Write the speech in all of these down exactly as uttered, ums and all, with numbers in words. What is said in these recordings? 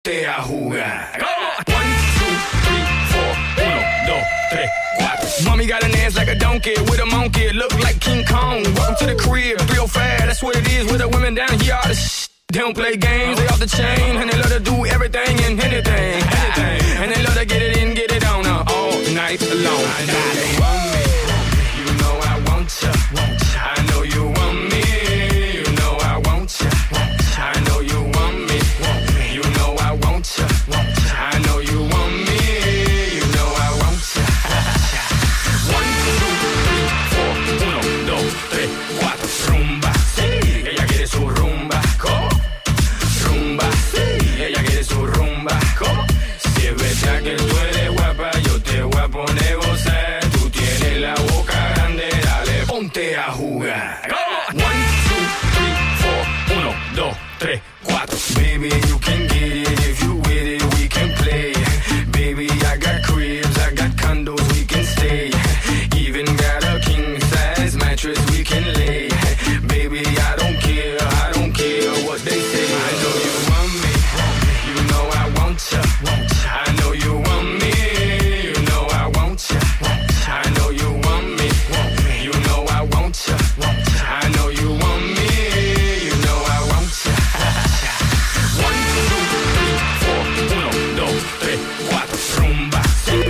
Te a jugar. One, two, three, four. Uno, dos, tres, cuatro. Mommy got an ass like a donkey with a monkey. Look like King Kong. Welcome to the crib, real fast. That's what it is with the women down here. All the sh- they don't play games, they off the chain. And they love to do everything and anything. anything. And they love to get it in, get it on uh, all night long. I know you want me. You know I want you. I know you want me. You know I want you. I know you want me. You know I want you. I know you want me. You know I want you. One, two, three, four. Uno, dos, tres, cuatro. Rumba, sí. Ella quiere su rumba. ¿Cómo? Rumba, sí. Ella quiere su rumba. ¿Cómo? Si es verdad que tú eres guapa, yo te voy a poner gozar. Tú tienes la boca grande, dale, ponte a jugar. ¿Cómo? One, two, three, four. Uno, dos, tres, cuatro. Baby, you can get it if you with it, we can play. Baby, I got cribs, I got condos, we can stay. Even got a king size mattress we can lay. Baby, I don't care, I don't care what they say. I know you want me, you know I want you. I know you want me, you know I want you. I know you want me, you know I want you. I know you want me, you know I want you. One, two, three, four. Uno, dos, tres, cuatro. Rumba.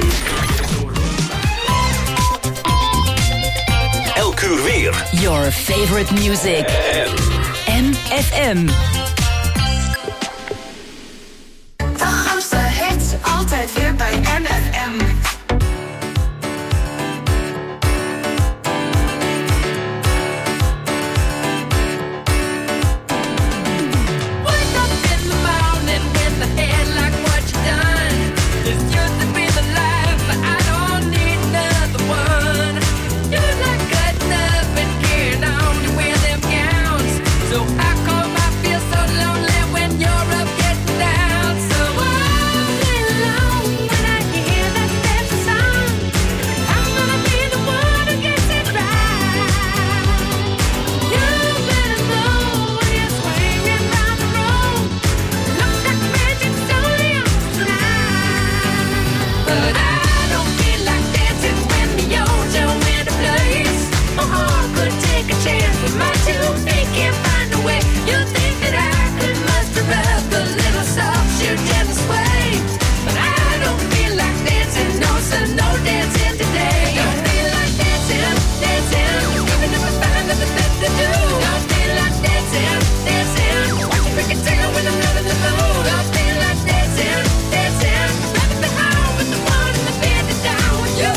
Elk uur weer. Your favorite music. M F M. De grootste hits, altijd weer bij M F M. Wake up in the morning with the head like what you done. This used to be the life, but I don't need another one. You like cutting up and carrying on, you wear them gowns. So I come, I feel so lonely when you're up getting down. So all day long when I hear that dance song, I'm gonna be the one who gets it right. You better know when you're swinging round the room, looks like magic's only on tonight. But I don't feel like dancing when the old don't in a place. My heart could take a chance, but my two feet can't find a way. You think that I could muster up a little soft shoe gentle sway, but I don't feel like dancing, no, so no dancing today. Don't feel like dancing, dancing, even if I find nothing left to do. Don't feel like dancing, dancing, watch me break it down when I'm not in the mood. Don't feel like dancing, dancing, rather be home with the one in the bed to down with you.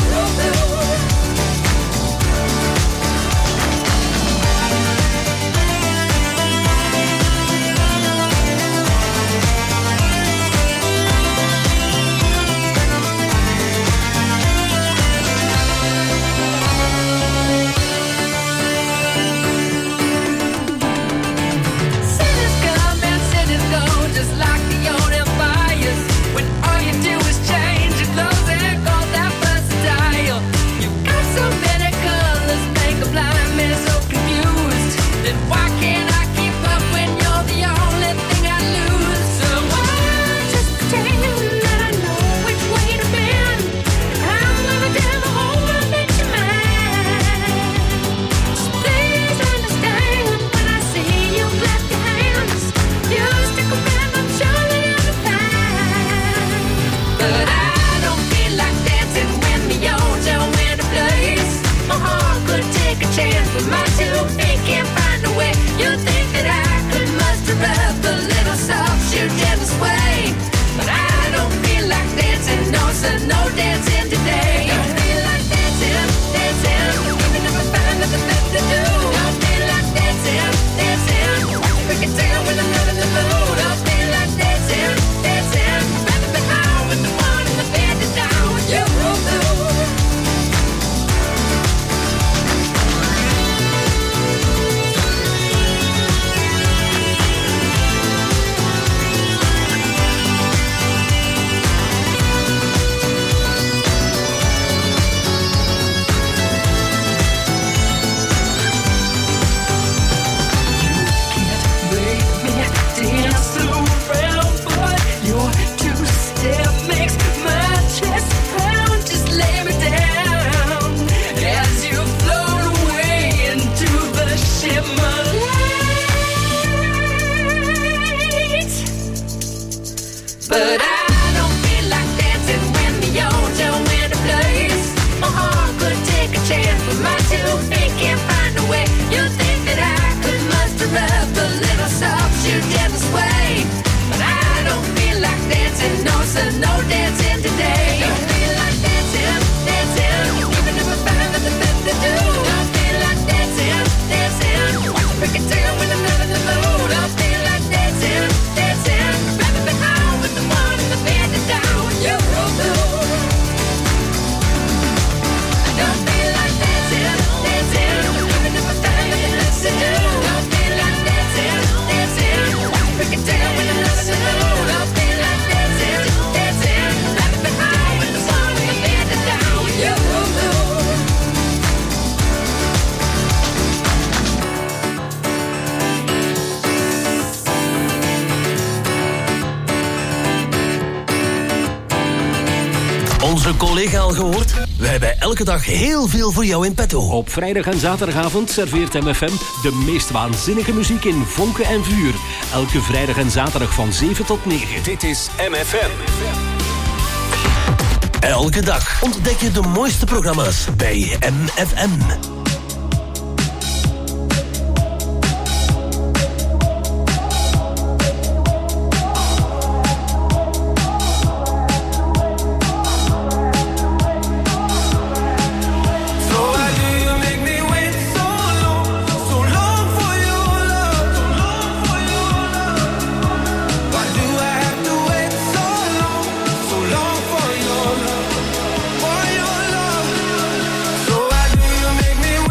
But I don't feel like dancing when the Ojo in the place. My heart could take a chance, but my two feet can't find a way. You think that I could muster up a little soft shoe gentle sway, but I don't feel like dancing, no sir, no dancing today. Don't feel like dancing, dancing, even if I find nothing better to do. Don't feel like dancing, dancing, break it down when I'm not in the mood. Don't feel like dancing, dancing, rather be home with the one in the bed to down with you. Don't feel like dancing, dancing, even if I find nothing else to do. Don't feel like dancing, dancing, break it down when I'm not in the mood. Don't feel like dancing, dancing, rather be home with the one in the bed to down with you. Onze collega al gehoord? We hebben elke dag heel veel voor jou in petto. Op vrijdag en zaterdagavond serveert M F M de meest waanzinnige muziek in vonken en vuur. Elke vrijdag en zaterdag van zeven tot negen. Dit is M F M. Elke dag ontdek je de mooiste programma's bij M F M. Make me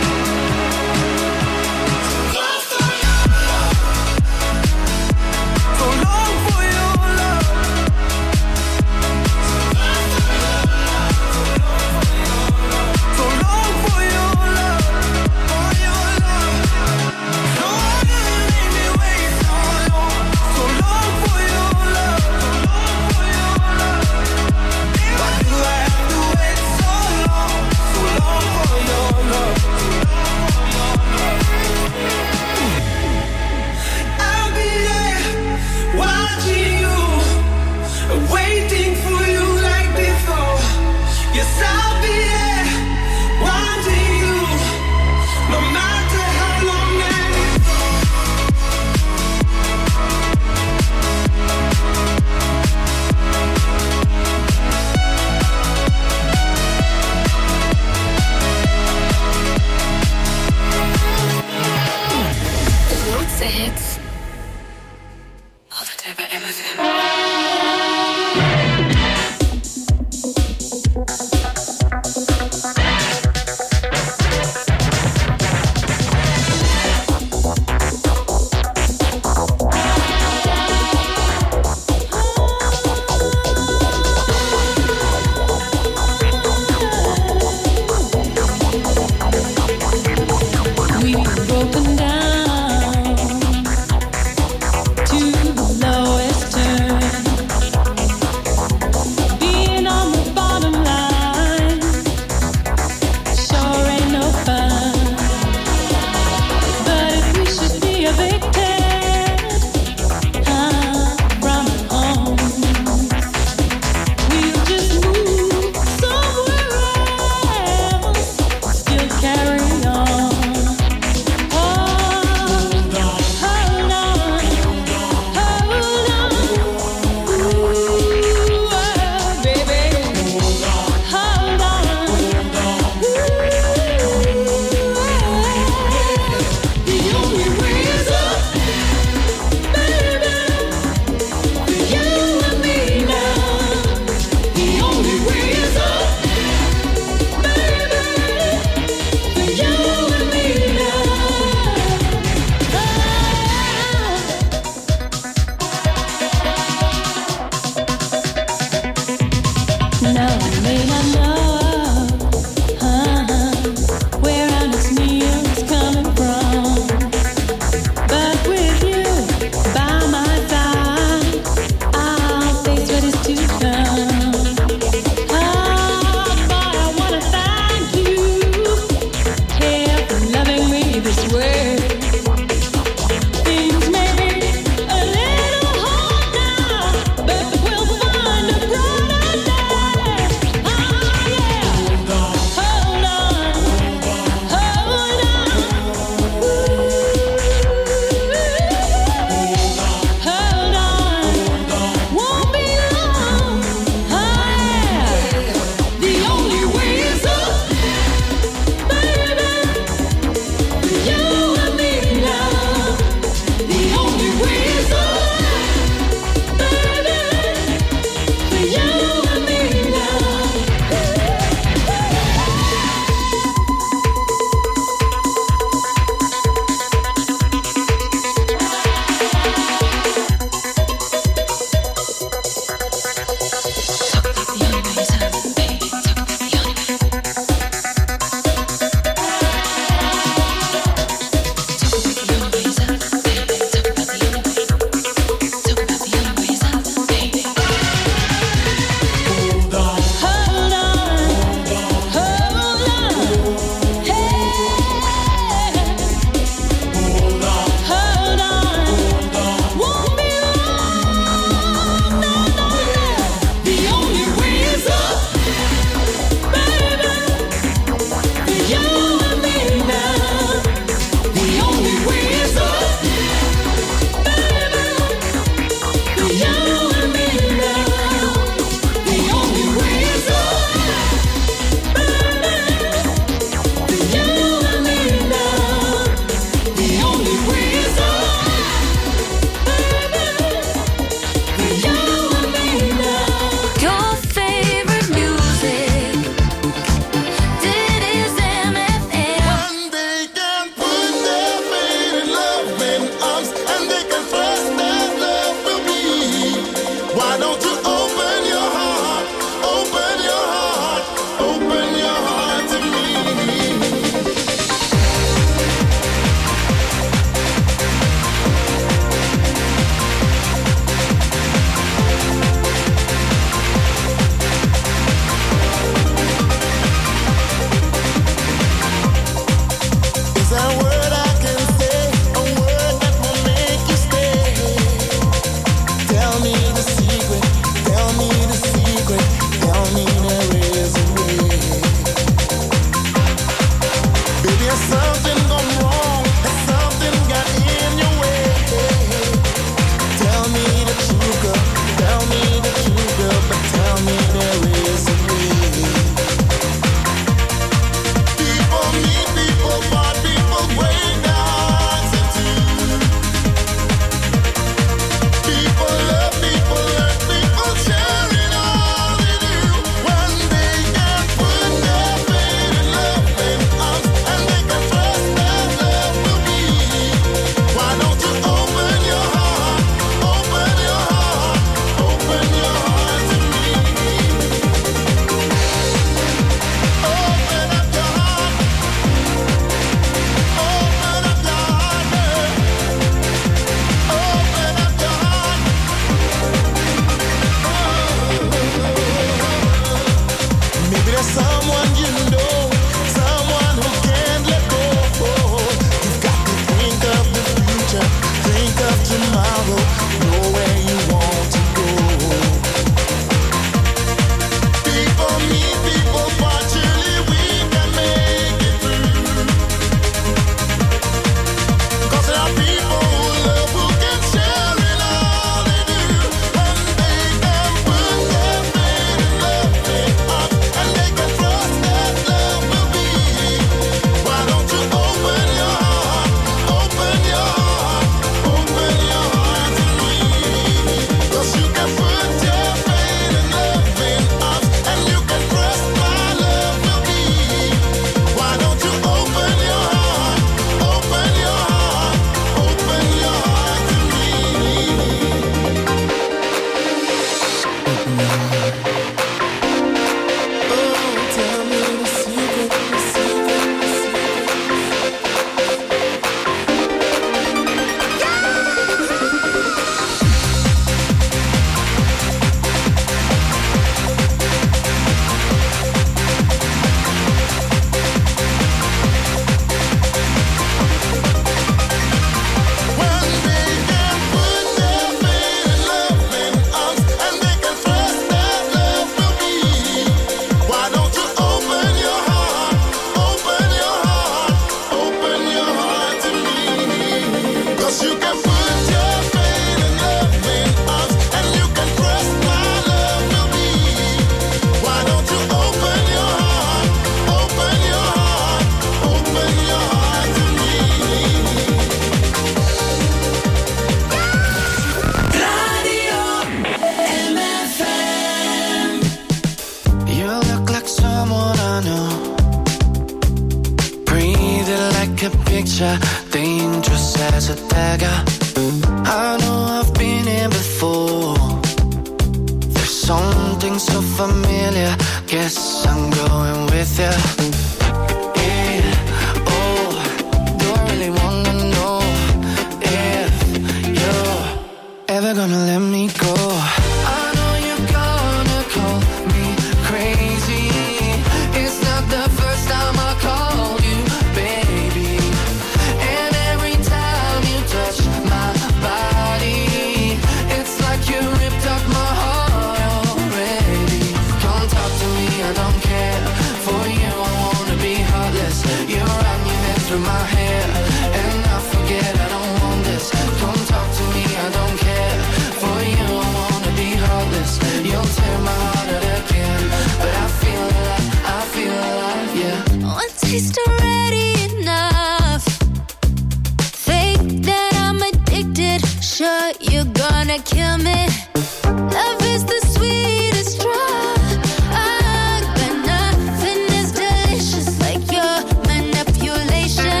paint a picture, dangerous as a dagger. I know I've been here before. There's something so familiar. Guess I'm going with ya. Yeah, oh, do I really wanna know if you're ever gonna let me go? I know you're gonna call me crazy. It's not the first time I called you, baby. And every time you touch my body, it's like you ripped up my heart already. Come talk to me, I don't care. For you, I wanna be heartless. You run your head through my hair, and I forget I don't want this. Come talk to me, I don't care. For you, I wanna be heartless. You'll tear my heart out again, but I feel alive, I feel alive, yeah. One taste already enough. Think that I'm addicted. Sure, you're gonna kill me. Love is the sweetest drug, but nothing is delicious like your manipulation.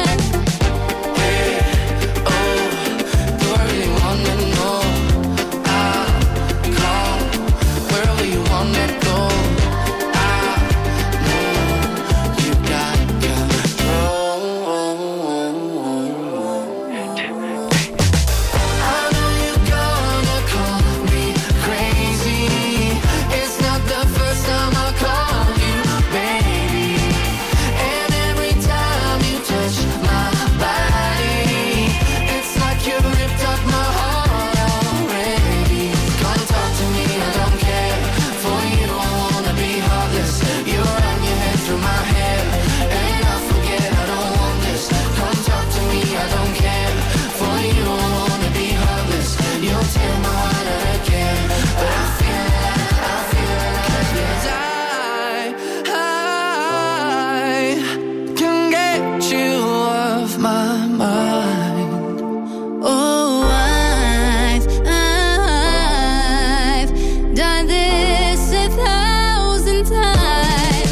Yeah, oh, do I really wanna know? I'll call wherever you wanna go. I know you got control. I know you're gonna call me crazy. It's not the first time I called you, baby. And every time you touch my body, it's like you ripped up my heart already. Come talk to me, I don't care. For you, I wanna be heartless. You run your head through my hair, and I forget I don't want this. Come talk to me, I don't care. For you, I wanna be heartless. You'll tear my heart out again, but I feel alive, I feel alive, yes. I, I can get you off my mind. Oh, I've, I've done this a thousand times.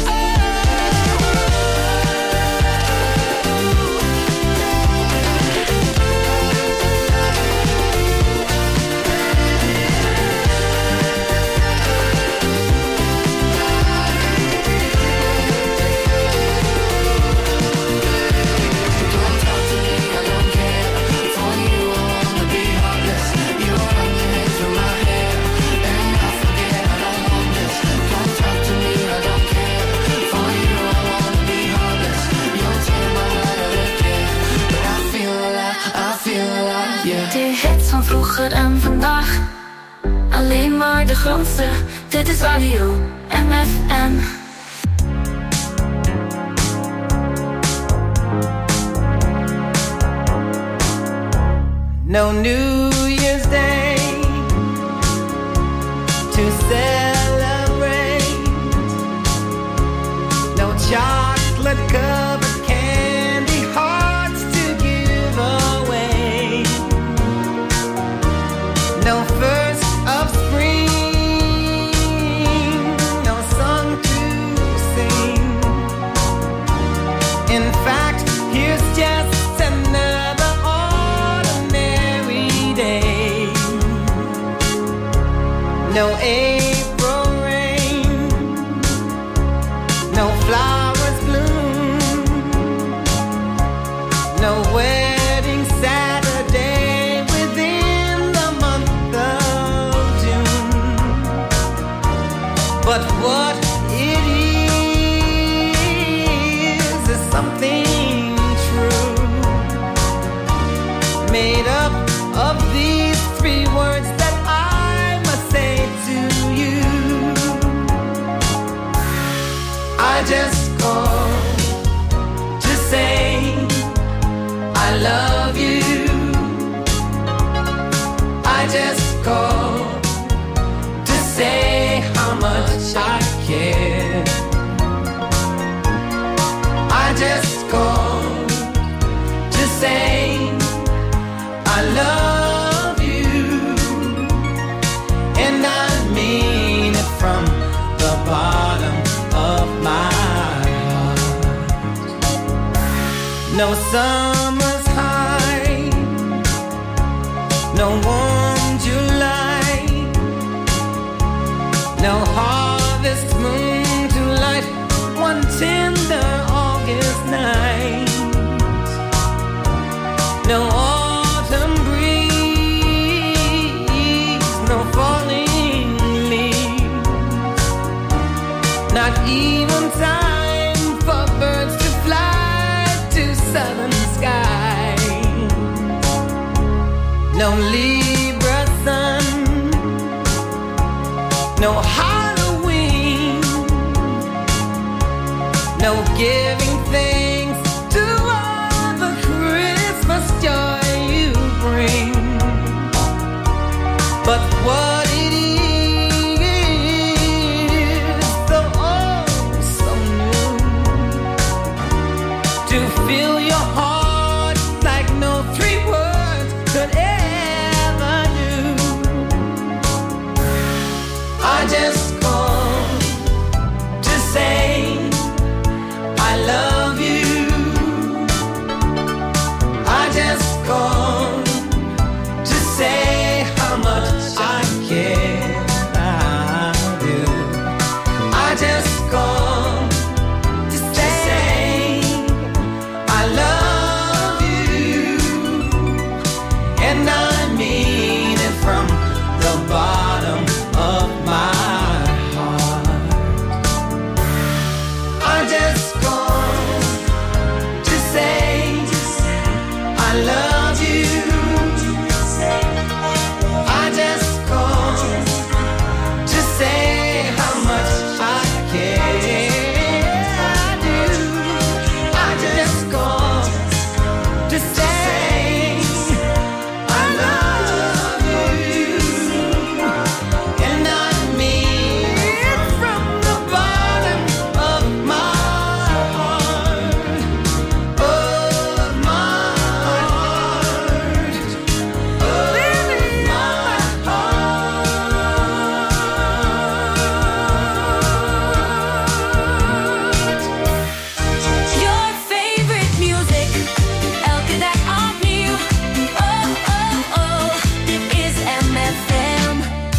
Come talk to me, I don't care. For you, I wanna be heartless. You run your head through my hair, and I forget I don't want this. Come talk to me, I don't care. For you, I wanna be heartless. You'll tear my heart out again, but I feel alive, I feel alive, yeah. De hits van vroeger en vandaag, alleen maar de grootste. Dit is Radio M F M. No New Year's Day to celebrate. No chocolate covered candy hearts to give away. No first of spring, no song to sing. In fact, here's just another ordinary day. No April rain, no flowers bloom, no wedding Saturday within the month of June. But what it is is something true, made up of these three words that I must say to you. I just called to say I love you. I just called to say how much I care. I just called to say I love you, and I mean it from the bottom of my heart. No summer's high, no warm July, no harvest moon to light one tender August night, no autumn breeze, no falling leaves, not even time for birds to fly to southern skies, no Libra sun, no Halloween, no giving thanks to all the Christmas joy you bring. But what it is, so oh so new, to fill your heart like no three words could ever do. I just called to say I love you. I just called to say how much I care. I do. I just called to say I love you, and I mean it from the bottom of my heart. I just called to say I love you. I just called to say how much I care. I do. I just called to say I love you, and I mean it from the bottom of my heart, of my heart, of my heart. Your favorite music, elke dag opnieuw. Oh, oh, oh, dit is M F M.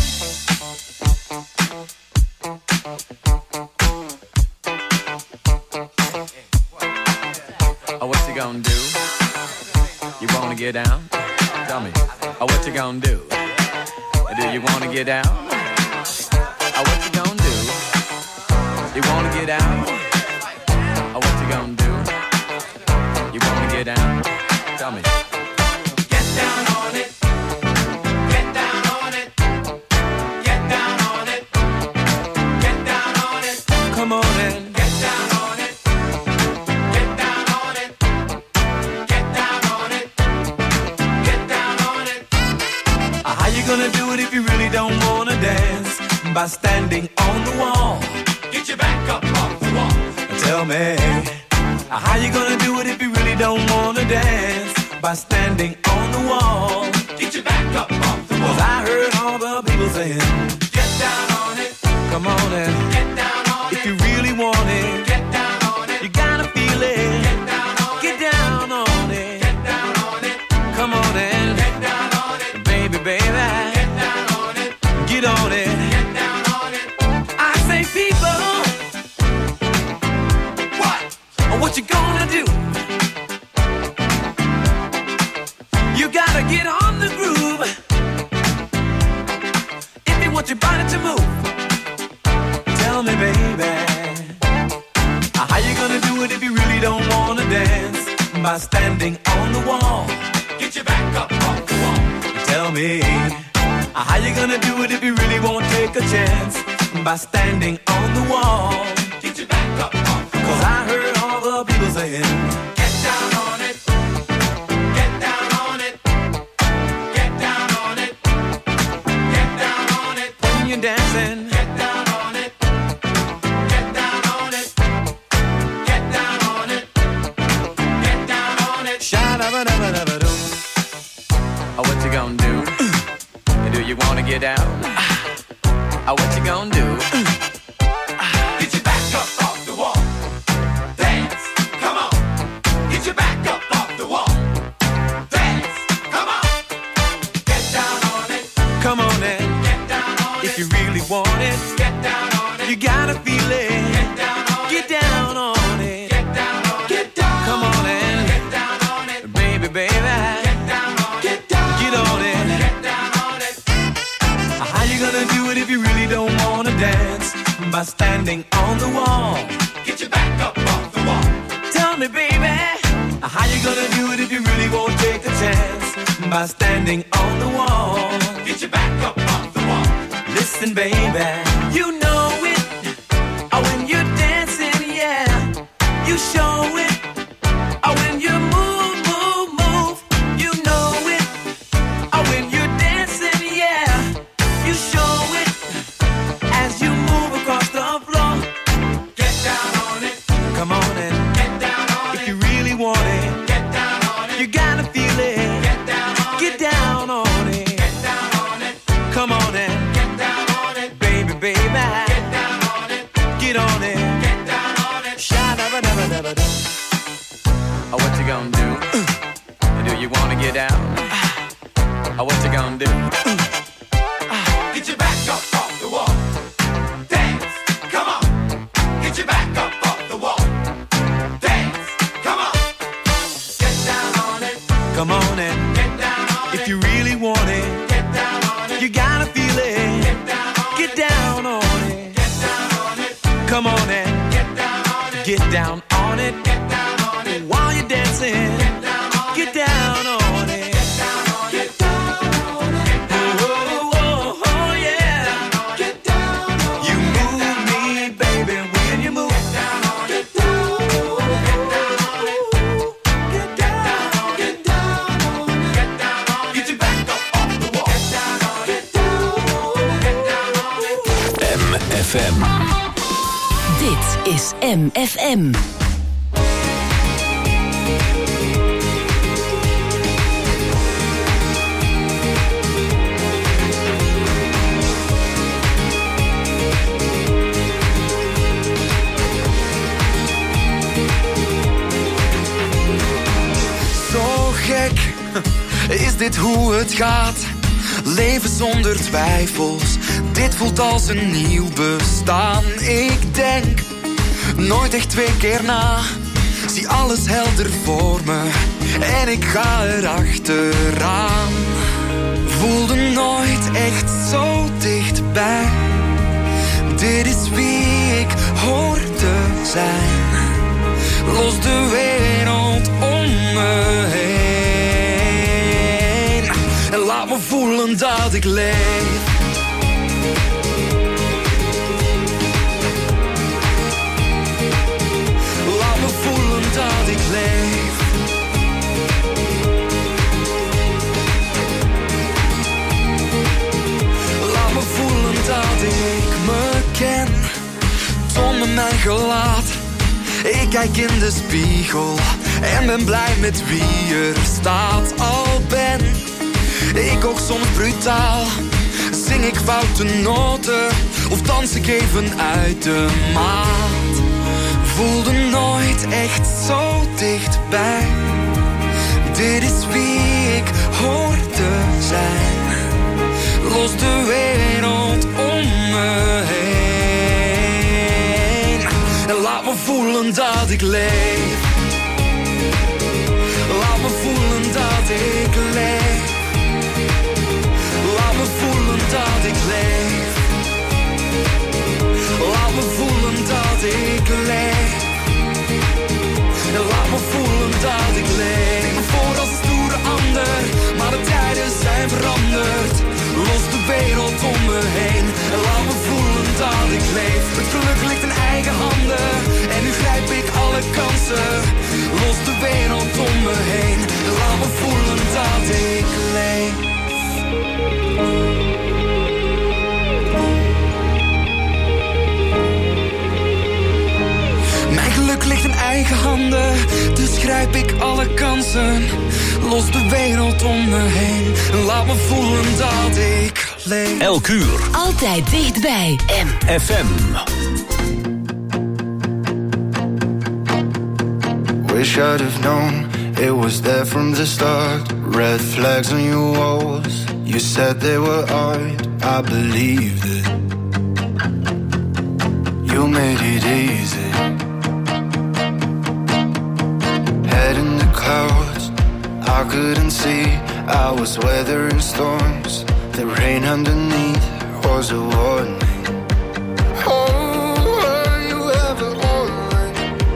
Oh, what you gonna do? You wanna get down? Tell me. Oh, what you gonna do? Do you wanna get down? Oh, what you gonna do? You wanna get down? Oh, what you gonna do? You wanna get down? Tell me. Get down on it. Get down on it. Get down on it. Get down on it. Come on in. Get down on it. Get down on it. Get down on it. Get down on it. Uh, How you gonna do it if you really don't wanna dance? By standing on the wall. Get your back up off the wall. Tell me. uh, How you gonna do it if you really don't wanna dance? By standing on the wall. Get your back up off the wall. 'Cause I heard all the people saying, get down on it. Come on in. Get down on it. If you really want it. Get down on it. You gotta feel it. Get down on it. Get down on it. Get down on it. Come on in. Get down on it. Baby, baby. Get down on it. Get on it. Get down on it. I say people. What? What you gonna do? You gotta get on the groove if you want your body to move. Tell me, baby, how you gonna do it if you really don't wanna dance? By standing on the wall. Get your back up off the wall. Tell me, how you gonna do it if you really won't take a chance? By standing on the wall. Get your back up off the wall. 'Cause I heard all the people saying, get down on it. Get down on it. Get down on it. Get down on it. When you're dancing. Get down on it. Get down on it. Get down on it. Get down on it. Sha-da-ba-da-ba-da-ba-doo. Oh, what you gonna do? Do you wanna get down? Oh, what you gonna do? Get your back up off the wall. Dance, come on. Get your back up. want it, get down on it. You gotta feel it, get down on it. Get down on it, get down on it. Get down. Come on and get down on it, baby, baby. Get down on it, get down. Get on it, get down on it. How you gonna do it if you really don't wanna dance? By standing on the wall. Get your back up off the wall. Tell me, baby, how you gonna do it if you really won't take the chance? By standing on the wall. Get your back up off the wall. Listen, baby, you know it. Oh, when you're dancing, yeah, you show it. Oh, when you move, move, move, you know it. Oh, when you're dancing, yeah, you show it. As you move across the floor, get down on it. Come on and get down on it. If you really want it, get down on it. You gotta feel it. Get down on it. Get down on it. Get down on it. Come on and get down on it, baby, baby. Get down on it. Get on it. Get down on it. Sha-da-ba-da-ba-da-ba-da. Oh, what you gonna do? Do you wanna get down? Oh, what you gonna do? Get your back up off the wall. Dance, come on. Get your back up off the wall. Dance, come on. Get down on it. Come on and get down on it. If you really want it, get down on it. You gotta feel it. Get down on it. Get down on it. Get down on it. Come on and get down on it. Get down on it. Get down on it. While you're dancing, get down on it. Get down on it. Get down on it. Get down on it. Oh, oh, oh, yeah. Get down on it. You move me, baby, when you move. Get down on it. Get down on it. Get down on it. Get down on it. Get down on it. Get your back up off the wall. Get down on it. Get down on it. Get down on it. M F M. Dit is M F M. Zo gek, is dit hoe het gaat? Leven zonder twijfels, dit voelt als een nieuw bestaan. Ik denk nooit echt twee keer na, zie alles helder voor me en ik ga erachteraan. Voelde nooit echt zo dichtbij, dit is wie ik hoor te zijn. Los de wereld om me heen en laat me voelen dat ik leef. Laat me voelen dat ik leef. Laat me voelen dat ik me ken. Toon me mijn gelaat. Ik kijk in de spiegel en ben blij met wie er staat. Al ben ik ook soms brutaal, zing ik foute noten of dans ik even uit de maat. Voelde nooit echt zo dichtbij, dit is wie ik hoor te zijn. Los de wereld om me heen en laat me voelen dat ik leef. Laat me voelen dat ik leef. Laat me voelen dat ik leef. Laat me voelen dat ik leef. En laat me voelen dat ik leef. Ik me voor als een stoere ander, maar de tijden zijn veranderd. Los de wereld om me heen en laat me voelen dat ik leef. Het geluk ligt in eigen handen en nu grijp ik alle kansen. Los de wereld om me heen en laat me voelen dat ik leef. Mijn geluk ligt in eigen handen, dus grijp ik alle kansen. Los de wereld om me heen en laat me voelen dat ik leef. Elk uur. Altijd dichtbij. M F M. Wish I'd have known it was there from the start. Red flags on your walls, you said they were art, I believed it. it easy. Head in the clouds, I couldn't see. I was weathering storms. The rain underneath was a warning. Oh, were you ever alright?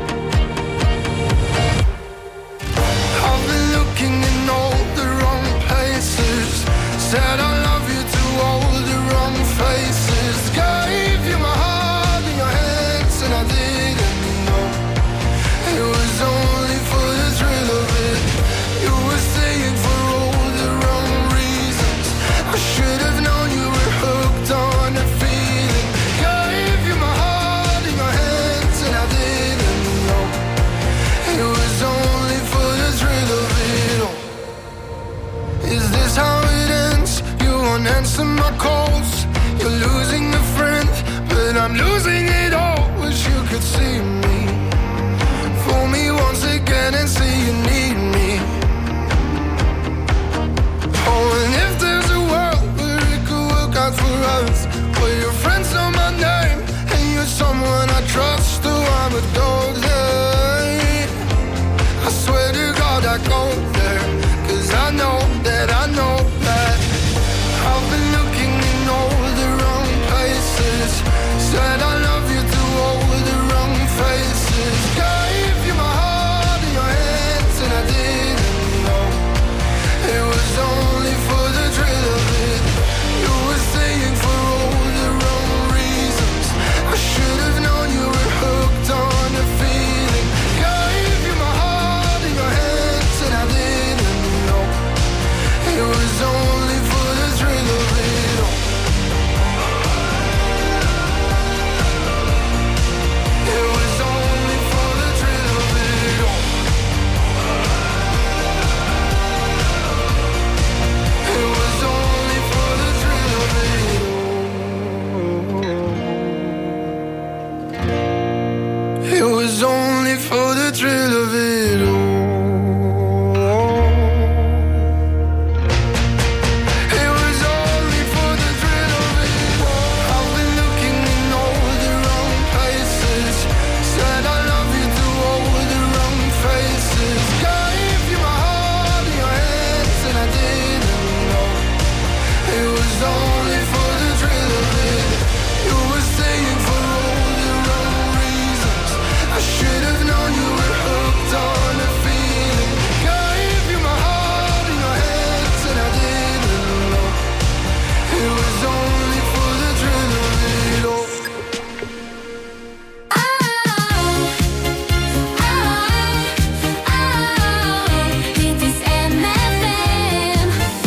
I've been looking in all the wrong places. Said I love you to all the wrong faces. Gave you my heart in your hands and I didn't know. It was only for the thrill of it. You were staying for all the wrong reasons. I should have known you were hooked on a feeling. Gave you my heart in your hands and I didn't know. It was only for the thrill of it all. Is this how it ends? You won't answer my calls. You're losing a friend, but I'm losing it all. Wish you could see me. Fool me once again and say you need me. Oh, and if there's a world where it could work out for us, where your friends know my name and you're someone I trust, oh, I would go there. I swear to God I go there, 'cause I know that I know that I've been looking in all the wrong places. Said I love you to all the wrong faces. Gave you my heart in your hands and I didn't know. It was only for the thrill of it. You were staying for all the wrong reasons. I should have known you were hooked on a feeling. Gave you my heart in your hands and I didn't know. It was only for the thrill of it all. It was only for the thrill of it all. It was only for the thrill of it all. It was only for the thrill of it all. It was only for the thrill of it all. I've been looking in all the wrong places. Said I love you to all the wrong faces. Gave you my heart in your hands and I didn't know. It was only for the thrill of it. You were staying for all the wrong reasons. I should have known you were hooked on a feeling. Gave you my heart in your hands and I didn't know. It was only for the thrill of it all. Dit is M F M.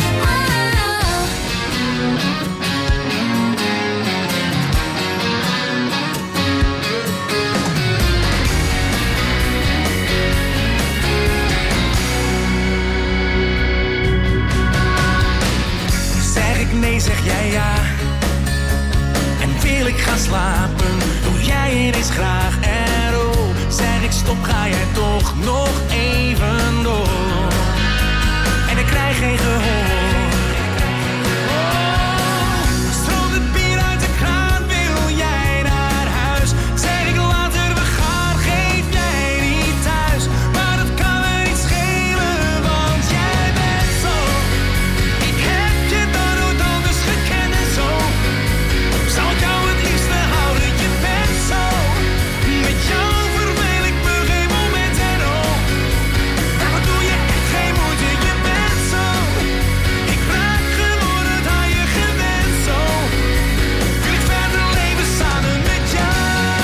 Zeg ik nee, zeg jij ja. En wil ik gaan slapen, doe jij ineens graag erop. Zeg ik stop, ga jij toch nog even door. En ik krijg geen gehoor. Oh, stroomt het bier uit de kraan, wil jij naar huis? Zeg ik later, we gaan, geef jij niet thuis. Maar dat kan me niet schelen, want jij bent zo. Ik heb je dan nooit anders gekend en zo. Zou ik jou het liefste houden, je bent zo. Met jou verveel ik me geen moment en oh. Daarvoor doe je echt geen moeite, je bent zo. Ik raak geworden aan je gewend zo. Wil ik verder leven samen met jou.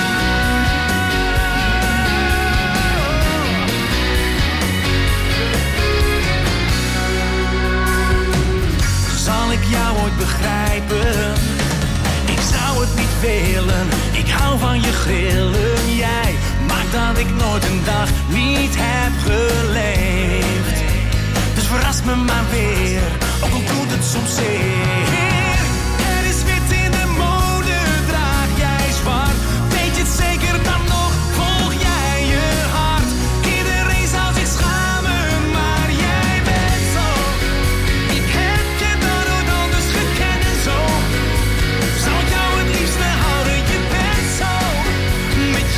Zal ik jou ooit begrijpen? Ik zou het niet willen. Ik hou van je grillen. Jij maakt dat ik nooit een dag niet heb geleefd. Dus verras me maar weer, ook al doet het soms zeer. Er is wit in de mode, draag jij zwart. Weet je het zeker dan nog, volg jij je hart. Iedereen zou zich schamen, maar jij bent zo. Ik heb je dan nooit anders gekend en zo. Zou ik jou het liefste houden, je bent zo. Met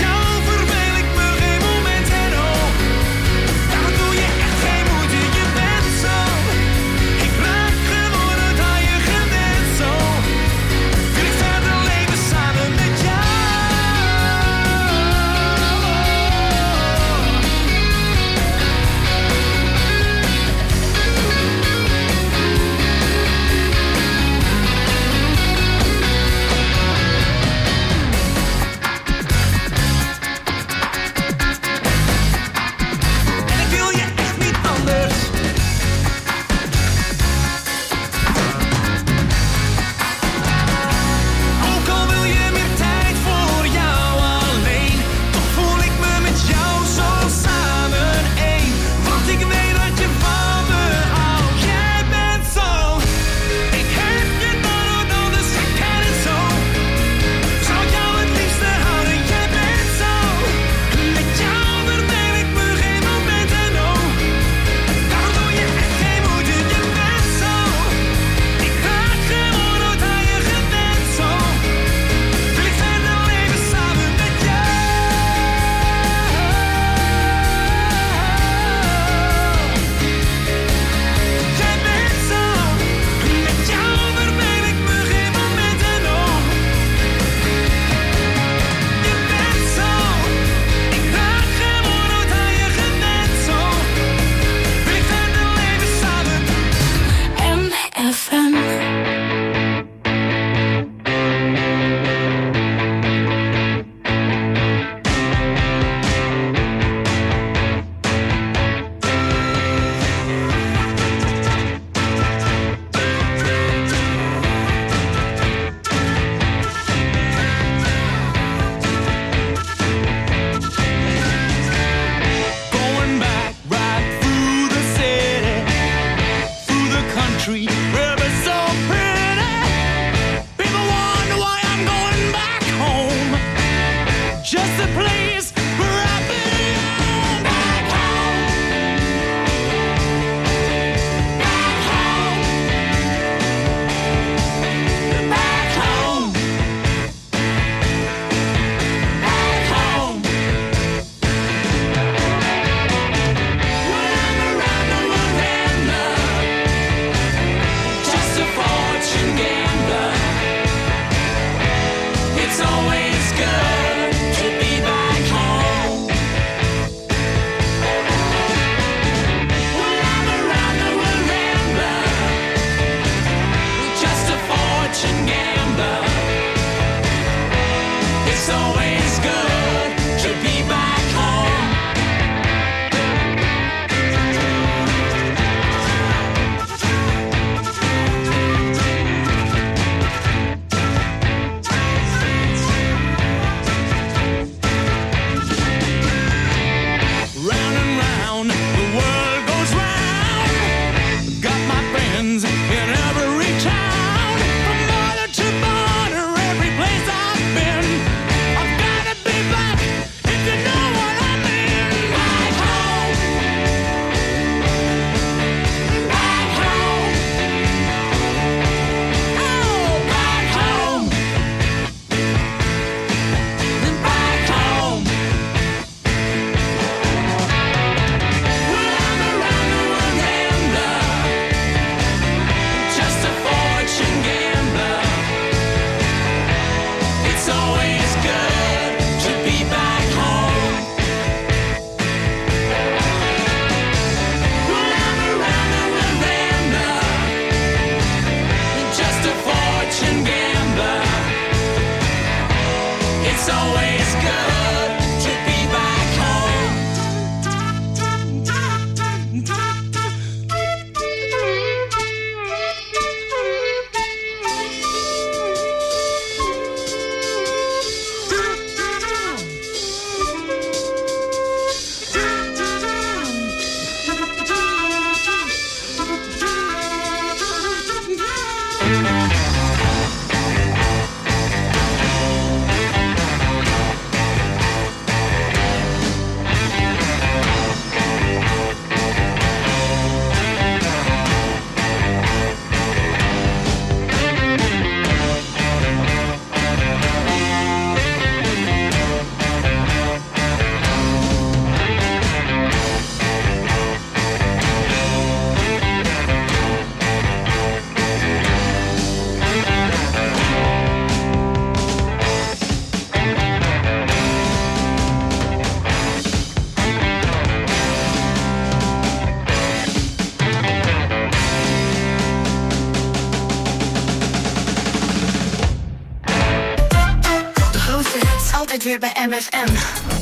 weer bij M F M.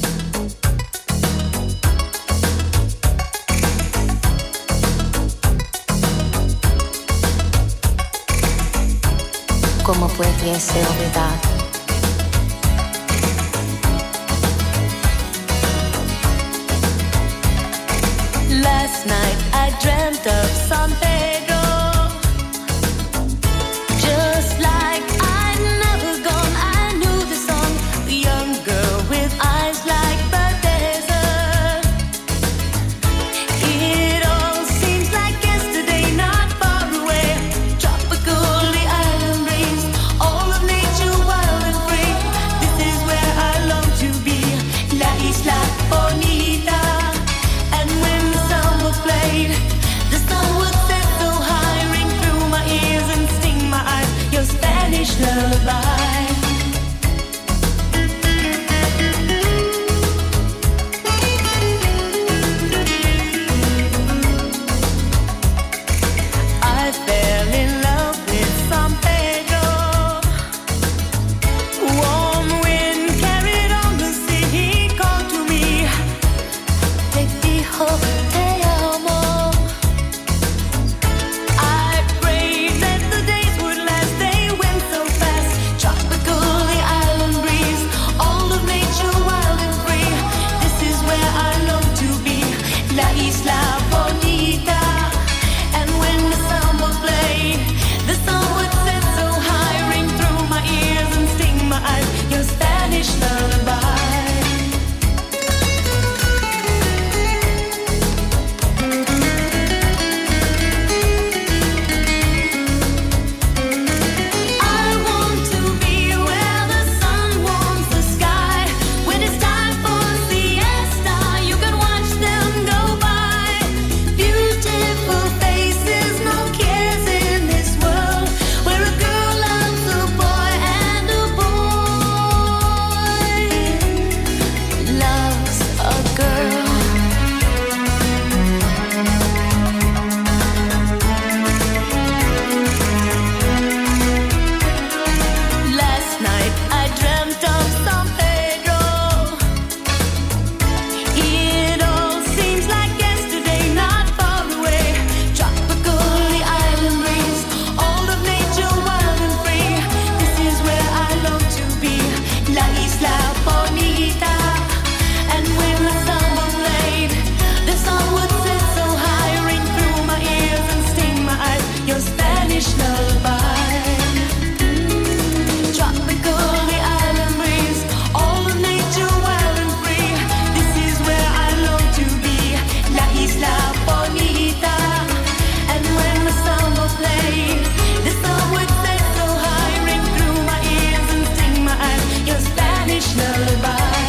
¿Cómo puede ser olvidado? Last night I dreamt of San Pedro, just like I'd never gone. I knew the song, the young girl with eyes like the desert. It all seems like yesterday, not far away. Tropical, the island breeze, all of nature wild and free. This is where I long to be, La Isla Bonita. And when the samba played, the sun would set so high, ring through my ears and sting my eyes, your Spanish lullaby. I fell in love with San Pedro. Warm wind carried on the sea, he called to me, te dijo te amo. I prayed that the days would last, they went so fast. Tropical, the island breeze, all of nature wild and free. This is where I long to be, La Isla Bonita. And when the samba played, the sun would set so high, ring through my ears and sting my eyes, your Spanish lullaby. I want to be where the sun warms the sky. When it's time for siesta, you can watch them go by. Beautiful faces, no cares in this world, where a girl loves a boy and a boy loves a girl. Last night I dreamt of San Pedro. It all seems like yesterday, not far away. Tropical, the island breeze, all of nature wild and free. This is where I long to be, La Isla Bonita. And when the samba played, the sun would set so high, ring through my ears and sting my eyes, your Spanish lullaby. Tropical, the island breeze, all of nature wild and free. This is where I long to be, La Isla Bonita. And when the samba played, the sun would set so high, ring through my ears and sting my eyes, your Spanish lullaby.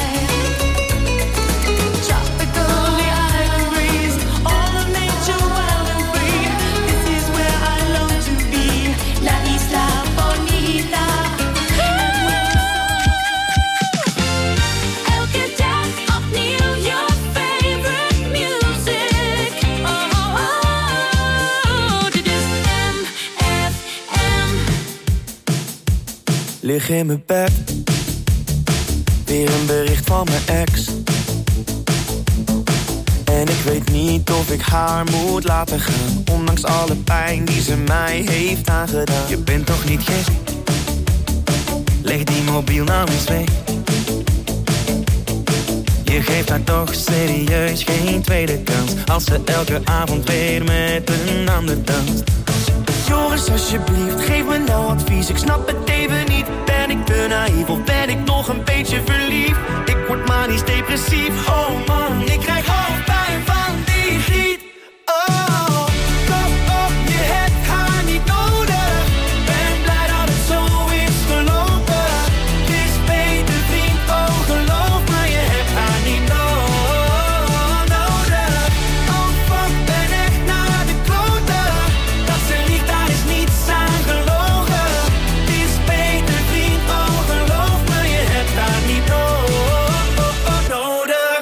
Tropical, the island breeze, all of nature wild and free. This is where I long to be, La Isla Bonita. Elke dag opnieuw your favorite music. Oh, oh, oh, dit is M F M. Lig in mijn bed, weer een bericht van mijn ex. En ik weet niet of ik haar moet laten gaan, ondanks alle pijn die ze mij heeft aangedaan. Je bent toch niet gek? Leg die mobiel nou eens weg. Je geeft haar toch serieus geen tweede kans, als ze elke avond weer met een ander danst. Joris, alsjeblieft, geef me nou advies. Ik snap het even niet. Ben ik te naïef of ben ik nog een beetje verliefd? Ik word manisch depressief. Oh man, ik krijg hoofdpijn van die giet. Oh, kom op, je hebt haar niet nodig. Ben blij dat het zo is gelopen. Het is beter vriend, oh geloof me, je hebt haar niet no- nodig. Oh fuck, ben echt naar de kloten. Dat ze liegt, daar is niets aan gelogen. Het is beter vriend, oh geloof me, je hebt haar niet no- nodig.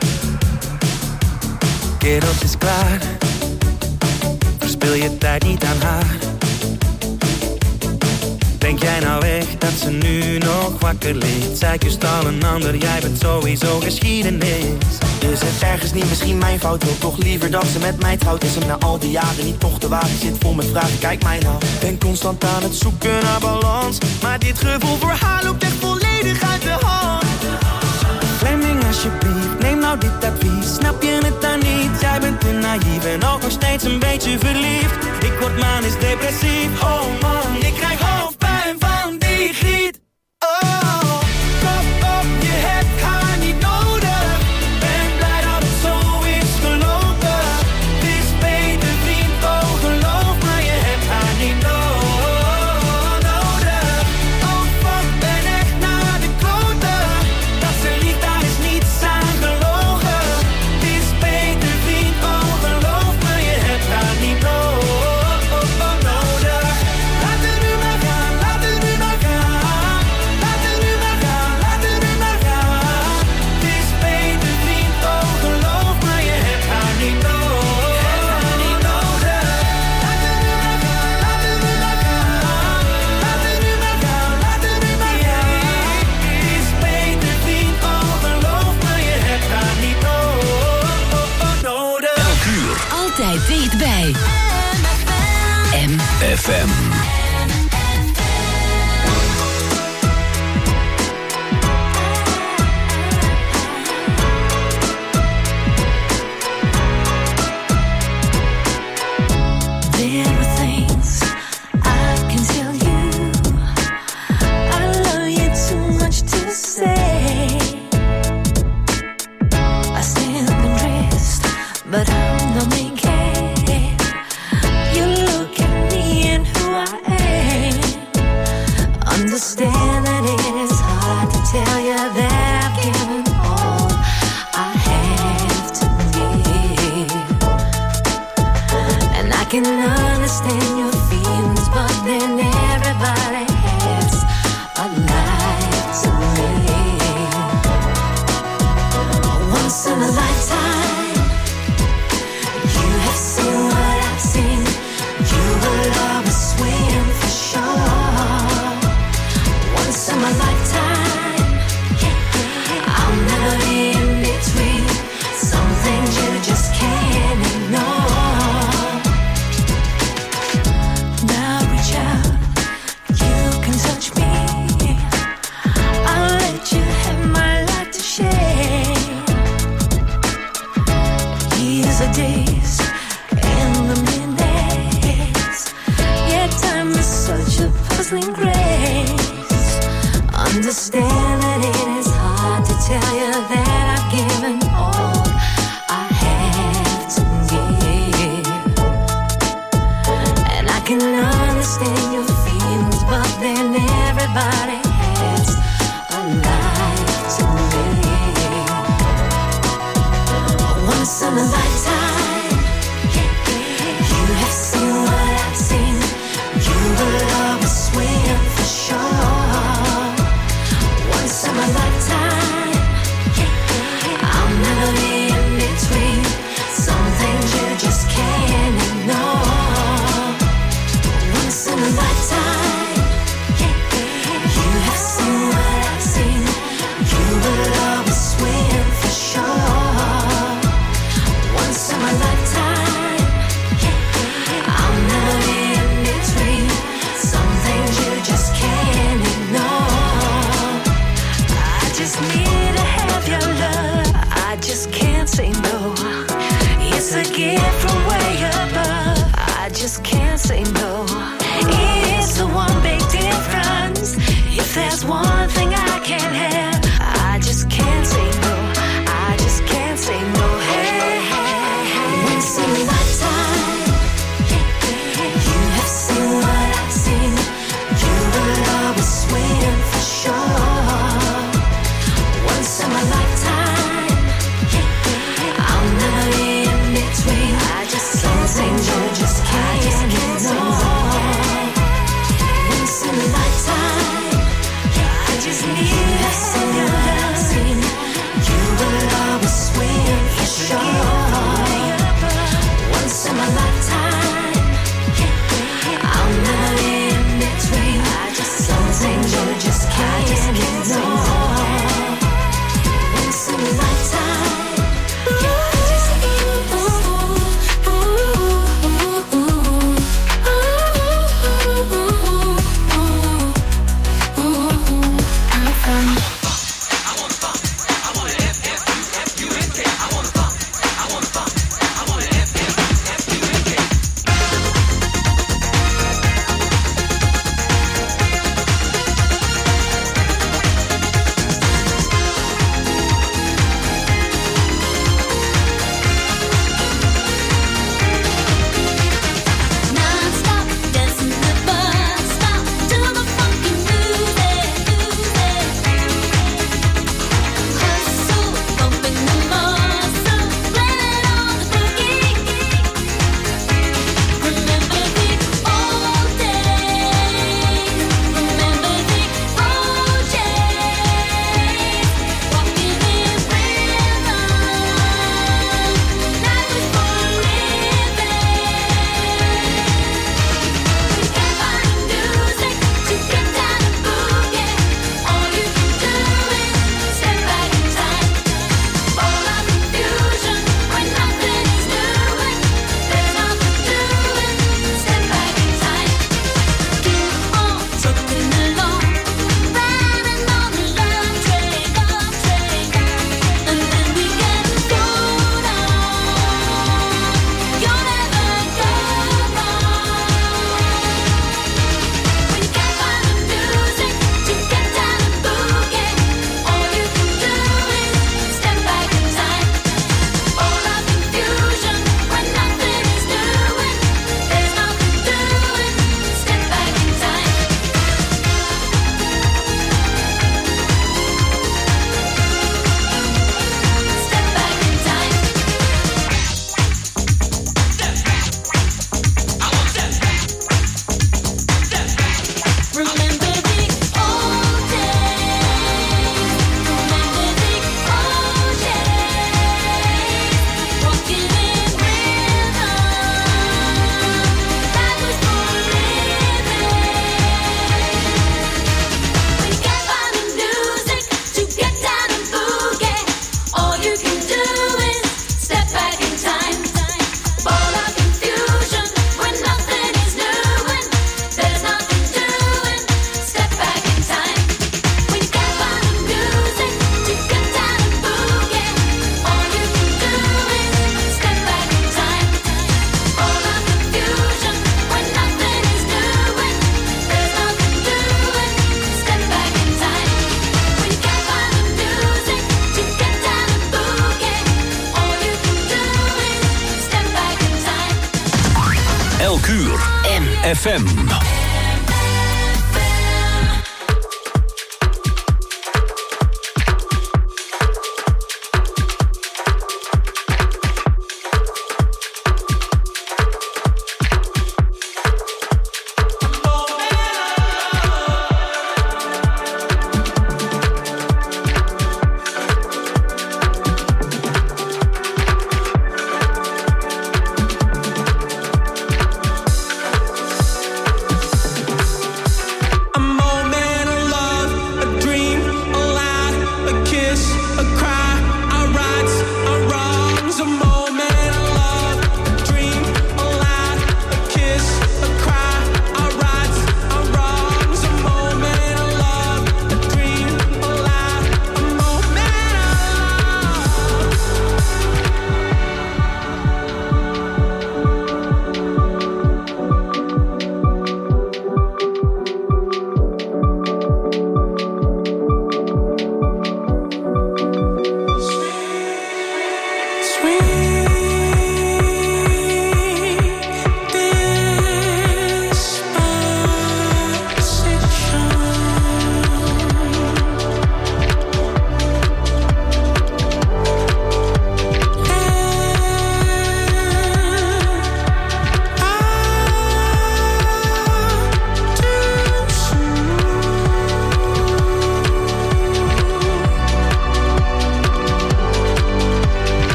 Kerel, het is klaar. Verspil je tijd niet aan haar. Denk jij jij nou weg dat ze nu nog wakker ligt? Zij kust al een ander, jij bent sowieso geschiedenis. Is het ergens niet misschien mijn fout? Wil toch liever dat ze met mij trouwt? Is hem na al die jaren niet toch de wagen? Zit vol met vragen, kijk mij nou. Ben constant aan het zoeken naar balans, maar dit gevoel voor haar loopt echt volledig uit de hand. Fleming alsjeblieft, neem nou dit advies. Snap je het dan niet? Jij bent te naïef en ook nog steeds een beetje verliefd. Ik word manisch depressief, oh man, ik krijg hoofdpijn van die griet. Oh, kop op, je hebt haar niet nodig. Ben blij dat het zo is gelopen. Het is beter vriend, oh geloof me, je hebt haar niet nodig. Oh fuck, ben echt naar de kloten. Dat ze lief, daar is niets aan gelogen. Het is beter vriend, oh geloof me, je hebt haar niet nodig. Laat het nu maar gaan, laat het nu maar gaan. Laat het nu maar gaan, laat het nu maar gaan. Het is beter vriend, oh geloof me, je hebt haar niet nodig. Laat het nu maar gaan, laat het nu maar gaan. Laat het nu maar gaan, laat het nu maar gaan. Het is beter vriend, oh geloof me, je hebt haar niet nodig. Elk uur. Altijd dichtbij. M F M. There are things I can tell you. I love you too much to say. I stand undressed, but I'm the main character. You look at me and who I am. Understand that it is hard to tell you that I've given all I have to give. And I can understand your feelings, but then everybody has a life to live. Once in a lifetime, you have seen what I've seen. You will always swim for sure. Once in my lifetime, I'll never be in between. Some things you just can't ignore. Now reach out, you can touch me. I'll let you have my life to share. Years of days and the minutes. Yeah, time is such a puzzling grace. Understand that it is hard to tell you that I've given all I have to give. And I can understand your feelings, but then everybody has a life to live. Once in a lifetime, you have seen what I've seen. You will always swim for sure. Once in my lifetime, I'll never be in between. Some things you just can't ignore. Once in a lifetime, you have seen what I've seen. You will always swim for sure. Once in my lifetime, I'll never be in between. Some things you just can't ignore. I just need to have your love. I just can't say no. It's a gift from way above. I just can't say no. It's the one big difference. If there's one thing I can't have, I just can't say no. I just can't say no. Hey, hey, hey. Once in a lifetime, you have seen what I've seen. You will always swim for sure. Once in my lifetime, I'll never be in between. I just can't say no. Just can't, I just can't say no. Once in a lifetime, I just need Kuur. M F M.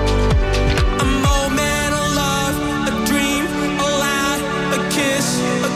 A